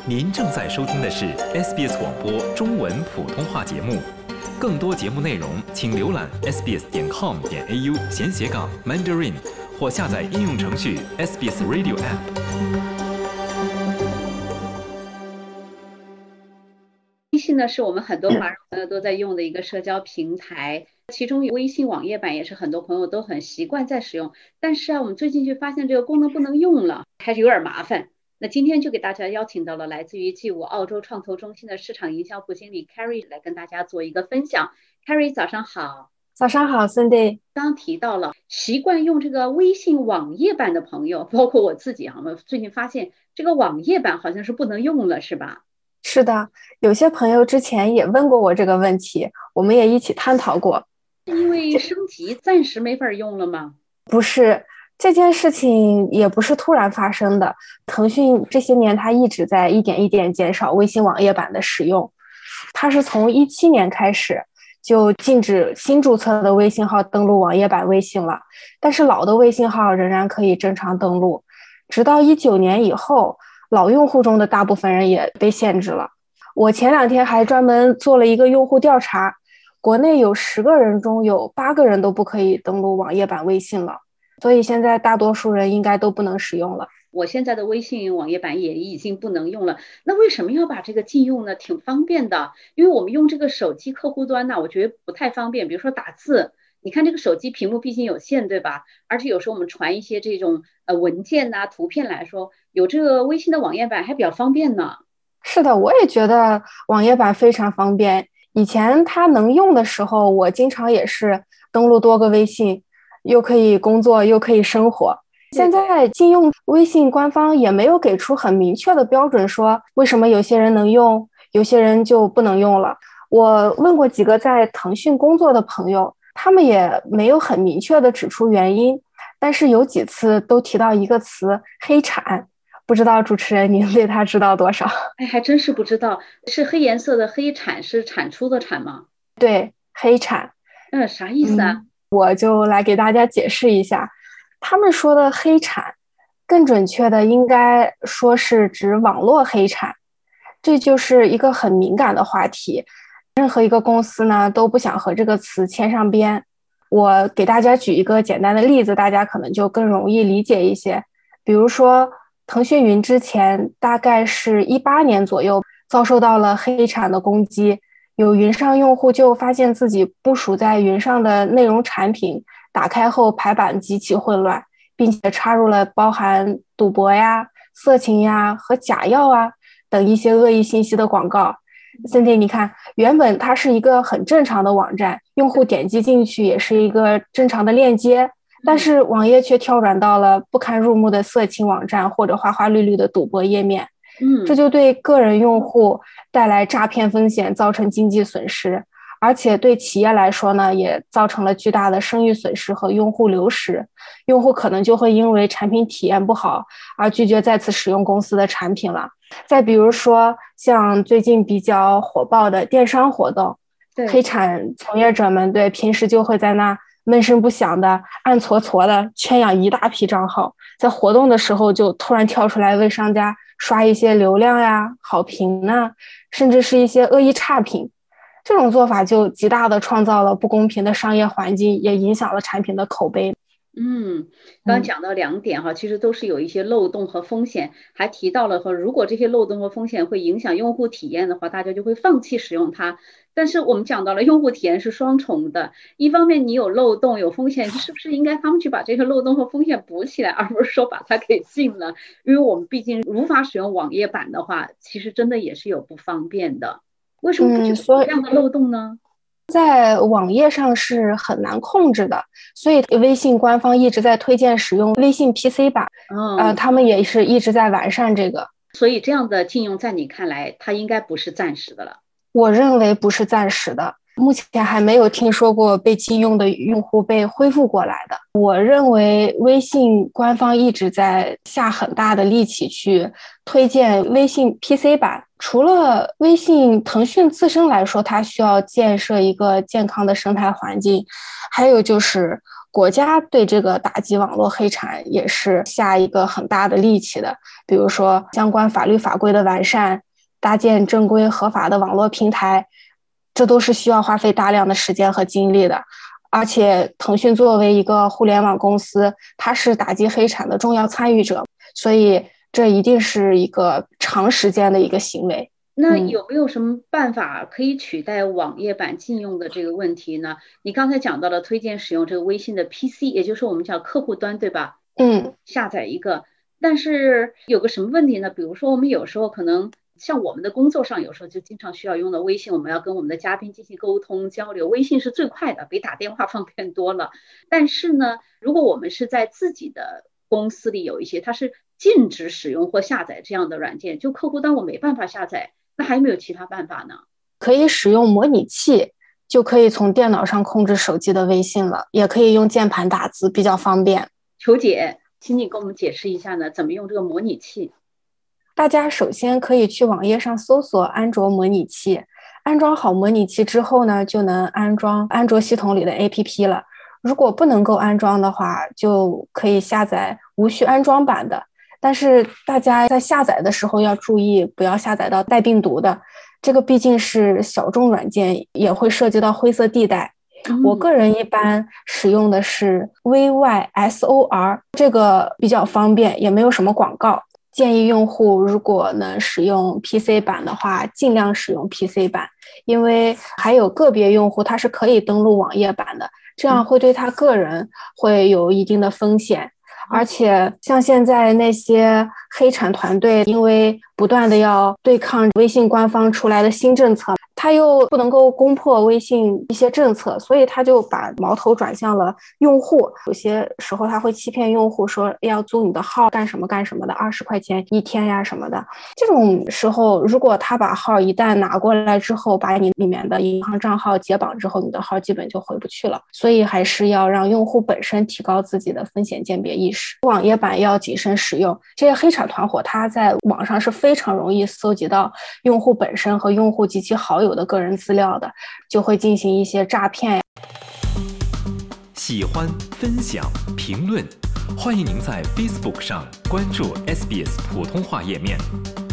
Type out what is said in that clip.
您正在收听的是 SBS 广播中文普通话节目，更多节目内容请浏览 sbs.com.au/Mandarin 或下载应用程序 SBS Radio App。 微信呢，是我们很多华人朋友都在用的一个社交平台，其中微信网页版也是很多朋友都很习惯在使用。但是我们最近就发现这个功能不能用了，还是有点麻烦。那今天就给大家邀请到了来自于 G5 澳洲创投中心的市场营销部经理 Carrie 来跟大家做一个分享。Carrie 早上好。 早上好 Cindy。 刚刚提到了习惯用这个微信网页版的朋友，包括我自己我们最近发现这个网页版好像是不能用了，是吧？ 是的，有些朋友之前也问过我这个问题，我们也一起探讨过。 因为升级暂时没法用了吗？ 不是，这件事情也不是突然发生的。腾讯这些年它一直在一点一点减少微信网页版的使用，它是从2017年开始就禁止新注册的微信号登录网页版微信了，但是老的微信号仍然可以正常登录，直到2019年以后，老用户中的大部分人也被限制了。我前2天还专门做了一个用户调查，国内有10个人中有8个人都不可以登录网页版微信了，所以现在大多数人应该都不能使用了。 我现在的微信网页版也已经不能用了，那为什么要把这个禁用呢？挺方便的，因为我们用这个手机客户端呢，我觉得不太方便。比如说打字，你看这个手机屏幕毕竟有限，对吧？而且有时候我们传一些这种文件啊、图片来说，有这个微信的网页版还比较方便呢。 是的，我也觉得网页版非常方便。以前它能用的时候，我经常也是登录多个微信，又可以工作又可以生活。现在禁用微信官方也没有给出很明确的标准，说为什么有些人能用，有些人就不能用了。我问过几个在腾讯工作的朋友，他们也没有很明确的指出原因，但是有几次都提到一个词黑产，不知道主持人您对他知道多少？ 还真是不知道，是黑颜色的黑产是产出的产吗？ 对，黑产。 啥意思啊？ 我就来给大家解释一下。他们说的黑产，更准确的应该说是指网络黑产，这就是一个很敏感的话题。任何一个公司呢都不想和这个词牵上边。我给大家举一个简单的例子，大家可能就更容易理解一些。比如说腾讯云之前大概是18年左右遭受到了黑产的攻击，有云上用户就发现自己部署在云上的内容产品打开后排版极其混乱，并且插入了包含赌博呀、色情呀和假药啊等一些恶意信息的广告。Cindy， 你看，原本它是一个很正常的网站，用户点击进去也是一个正常的链接，但是网页却跳转到了不堪入目的色情网站或者花花绿绿的赌博页面。这就对个人用户带来诈骗风险，造成经济损失，而且对企业来说呢，也造成了巨大的声誉损失和用户流失。用户可能就会因为产品体验不好而拒绝再次使用公司的产品了。再比如说像最近比较火爆的电商活动，黑产从业者们平时就会在那闷声不响的暗搓搓的圈养一大批账号，在活动的时候就突然跳出来为商家刷一些流量呀、好评啊，甚至是一些恶意差评。这种做法就极大的创造了不公平的商业环境，也影响了产品的口碑。 刚讲到2点其实都是有一些漏洞和风险，还提到了如果这些漏洞和风险会影响用户体验的话，大家就会放弃使用它。但是我们讲到了用户体验是双重的，一方面你有漏洞有风险，是不是应该他们去把这个漏洞和风险补起来，而不是说把它给禁了？因为我们毕竟无法使用网页版的话，其实真的也是有不方便的。为什么不去补这样的漏洞呢？ 在网页上是很难控制的，所以微信官方一直在推荐使用微信 PC 版。他们也是一直在完善这个。 所以这样的禁用在你看来它应该不是暂时的了？ 我认为不是暂时的，目前还没有听说过被禁用的用户被恢复过来的。我认为微信官方一直在下很大的力气去推荐微信 PC 版。除了微信腾讯自身来说，它需要建设一个健康的生态环境，还有就是国家对这个打击网络黑产也是下一个很大的力气的，比如说相关法律法规的完善，搭建正规合法的网络平台，这都是需要花费大量的时间和精力的。而且腾讯作为一个互联网公司，它是打击黑产的重要参与者，所以这一定是一个长时间的一个行为。 那有没有什么办法可以取代网页版禁用的这个问题呢？你刚才讲到了推荐使用这个微信的 PC， 也就是我们讲客户端，对吧？下载一个，但是有个什么问题呢？比如说我们有时候可能像我们的工作上有时候就经常需要用的微信，我们要跟我们的嘉宾进行沟通交流，微信是最快的，比打电话方便多了。但是呢，如果我们是在自己的公司里有一些它是禁止使用或下载这样的软件，就客户端我没办法下载，那还有没有其他办法呢？ 可以使用模拟器，就可以从电脑上控制手机的微信了，也可以用键盘打字，比较方便。 球姐，请你给我们解释一下呢，怎么用这个模拟器？ 大家首先可以去网页上搜索安卓模拟器，安装好模拟器之后呢，就能安装安卓系统里的 APP 了。如果不能够安装的话，就可以下载无需安装版的。但是大家在下载的时候要注意，不要下载到带病毒的，这个毕竟是小众软件，也会涉及到灰色地带。我个人一般使用的是 VYSOR， 这个比较方便，也没有什么广告。建议用户如果能使用 PC 版的话，尽量使用 PC 版，因为还有个别用户他是可以登录网页版的，这样会对他个人会有一定的风险。而且像现在那些黑产团队，因为不断的要对抗微信官方出来的新政策，他又不能够攻破微信一些政策，所以他就把矛头转向了用户。有些时候他会欺骗用户说要租你的号干什么干什么的，20块钱一天呀什么的。这种时候，如果他把号一旦拿过来之后，把你里面的银行账号解绑之后，你的号基本就回不去了。所以还是要让用户本身提高自己的风险鉴别意识。网页版要谨慎使用，这些黑产团伙他在网上是非常容易搜集到用户本身和用户及其好友的个人资料的，就会进行一些诈骗。 喜欢、分享、评论，欢迎您在 Facebook 上关注 SBS 普通话页面。